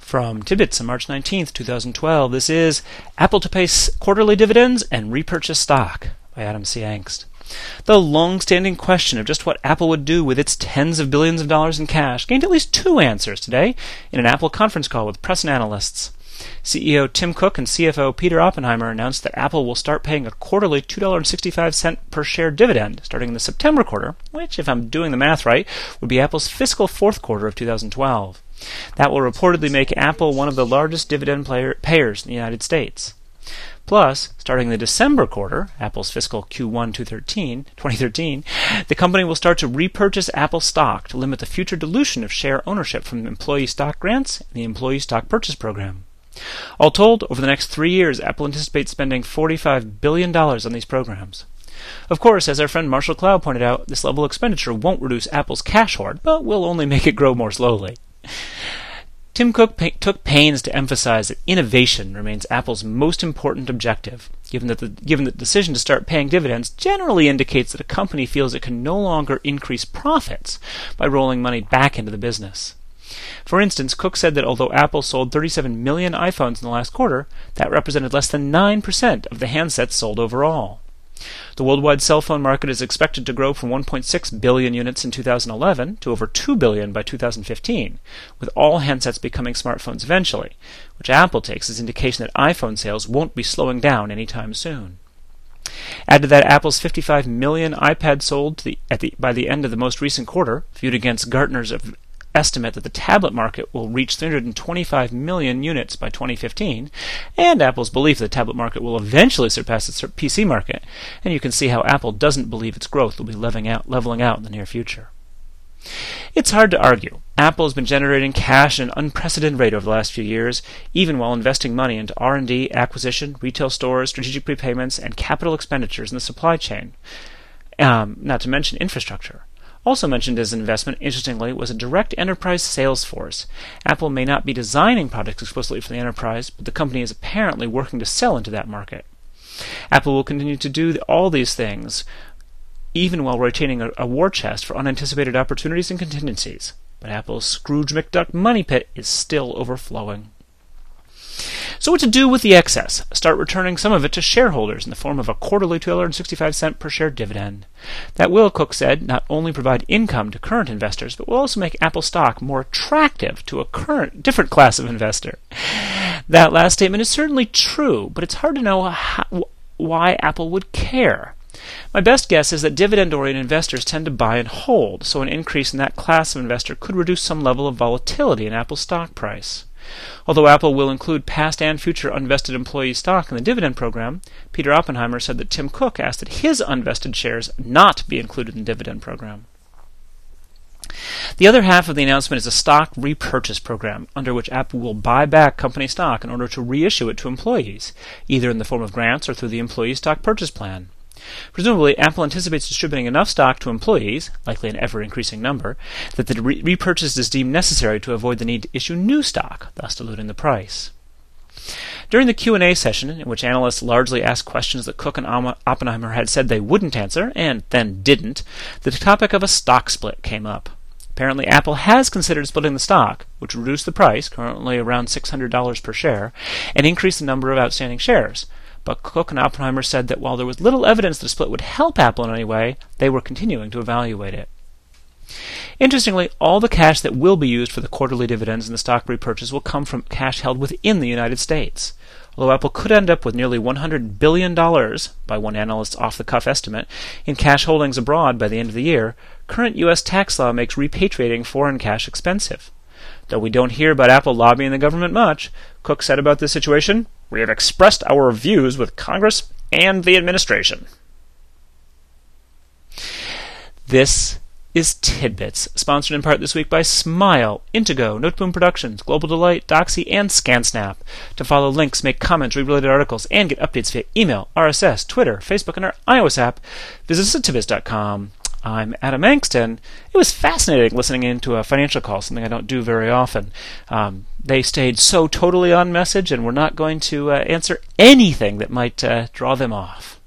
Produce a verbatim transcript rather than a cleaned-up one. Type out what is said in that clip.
From Tidbits on March nineteenth, twenty twelve, this is Apple to Pay Quarterly Dividends and Repurchase Stock by Adam C. Angst. The long-standing question of just what Apple would do with its tens of billions of dollars in cash gained at least two answers today in an Apple conference call with press and analysts. C E O Tim Cook and C F O Peter Oppenheimer announced that Apple will start paying a quarterly two dollars and sixty-five cents per share dividend starting in the September quarter, which, if I'm doing the math right, would be Apple's fiscal fourth quarter of two thousand twelve. That will reportedly make Apple one of the largest dividend player, payers in the United States. Plus, starting the December quarter, Apple's fiscal Q one twenty thirteen, the company will start to repurchase Apple stock to limit the future dilution of share ownership from employee stock grants and the Employee Stock Purchase Program. All told, over the next three years, Apple anticipates spending forty-five billion dollars on these programs. Of course, as our friend Marshall Cloud pointed out, this level of expenditure won't reduce Apple's cash hoard, but will only make it grow more slowly. Tim Cook pa- took pains to emphasize that innovation remains Apple's most important objective, given that the given that the decision to start paying dividends generally indicates that a company feels it can no longer increase profits by rolling money back into the business. For instance, Cook said that although Apple sold thirty-seven million iPhones in the last quarter, that represented less than nine percent of the handsets sold overall. The worldwide cell phone market is expected to grow from one point six billion units in two thousand eleven to over two billion by two thousand fifteen, with all handsets becoming smartphones eventually, which Apple takes as indication that iPhone sales won't be slowing down anytime soon. Add to that Apple's fifty-five million iPads sold to the, at the, by the end of the most recent quarter, viewed against Gartner's of estimate that the tablet market will reach three hundred twenty-five million units by twenty fifteen, and Apple's belief that the tablet market will eventually surpass its P C market, and you can see how Apple doesn't believe its growth will be leveling out, leveling out in the near future. It's hard to argue. Apple has been generating cash at an unprecedented rate over the last few years, even while investing money into R and D, acquisition, retail stores, strategic prepayments, and capital expenditures in the supply chain, um, not to mention infrastructure. Also mentioned as an investment, interestingly, was a direct enterprise sales force. Apple may not be designing products explicitly for the enterprise, but the company is apparently working to sell into that market. Apple will continue to do all these things, even while retaining a, a war chest for unanticipated opportunities and contingencies. But Apple's Scrooge McDuck money pit is still overflowing. So what to do with the excess? Start returning some of it to shareholders in the form of a quarterly two dollars and sixty-five cents per share dividend. That will, Cook said, not only provide income to current investors, but will also make Apple stock more attractive to a current, different class of investor. That last statement is certainly true, but it's hard to know how, why Apple would care. My best guess is that dividend-oriented investors tend to buy and hold, so an increase in that class of investor could reduce some level of volatility in Apple's stock price. Although Apple will include past and future unvested employee stock in the dividend program, Peter Oppenheimer said that Tim Cook asked that his unvested shares not be included in the dividend program. The other half of the announcement is a stock repurchase program, under which Apple will buy back company stock in order to reissue it to employees, either in the form of grants or through the Employee Stock Purchase Plan. Presumably, Apple anticipates distributing enough stock to employees, likely an ever-increasing number, that the re- repurchase is deemed necessary to avoid the need to issue new stock, thus diluting the price. During the Q and A session, in which analysts largely asked questions that Cook and Oppenheimer had said they wouldn't answer, and then didn't, the topic of a stock split came up. Apparently, Apple has considered splitting the stock, which would reduce the price, currently around six hundred dollars per share, and increase the number of outstanding shares. But Cook and Oppenheimer said that while there was little evidence that a split would help Apple in any way, they were continuing to evaluate it. Interestingly, all the cash that will be used for the quarterly dividends and the stock repurchase will come from cash held within the United States. Although Apple could end up with nearly one hundred billion dollars, by one analyst's off-the-cuff estimate, in cash holdings abroad by the end of the year, current U S tax law makes repatriating foreign cash expensive. Though we don't hear about Apple lobbying the government much, Cook said about this situation, "We have expressed our views with Congress and the administration." This is Tidbits, sponsored in part this week by Smile, Intego, Noteboom Productions, Global Delight, Doxy, and ScanSnap. To follow links, make comments, read related articles, and get updates via email, R S S, Twitter, Facebook, and our iOS app, visit us at tidbits dot com. I'm Adam Angst, and it was fascinating listening into a financial call, something I don't do very often. Um, they stayed so totally on message, and we're not going to uh, answer anything that might uh, draw them off.